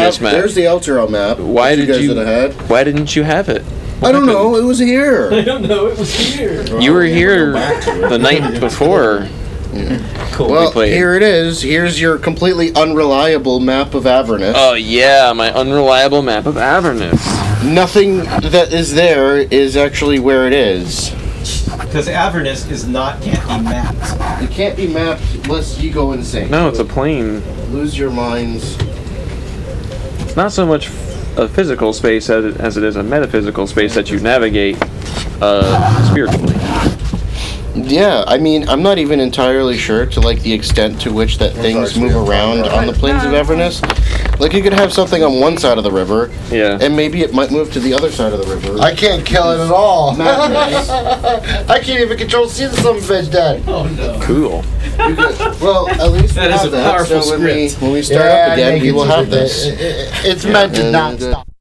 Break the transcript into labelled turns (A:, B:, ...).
A: Avernus map.
B: There's the Elturel map.
A: Why did you? Why didn't you have it?
B: I don't know. It was here.
C: I don't know. It was here.
A: You were here the night before.
C: Cool.
B: Well, here it is. Here's your completely unreliable map of Avernus.
A: Oh yeah, my unreliable map of Avernus.
B: Nothing that is there is actually where it is.
C: Because Avernus can't be mapped.
B: It can't be mapped unless you go insane.
A: No, it's a plane.
B: Lose your minds.
A: It's not so much a physical space as it is a metaphysical space that you navigate spiritually.
B: Yeah, I mean, I'm not even entirely sure to like the extent to which that things move around on the plains of Avernus. Like, you could have something on one side of the river,
A: yeah,
B: and maybe it might move to the other side of the river.
D: I can't kill it at all.
B: Madness.
D: I can't even control see the son of a bitch dead.
C: Oh no.
A: Cool.
B: Well, at least
C: That
B: we
C: is
B: have
C: a
B: that.
C: powerful
B: So
C: script.
B: when we start up again, we will have this.
D: It's meant to not stop.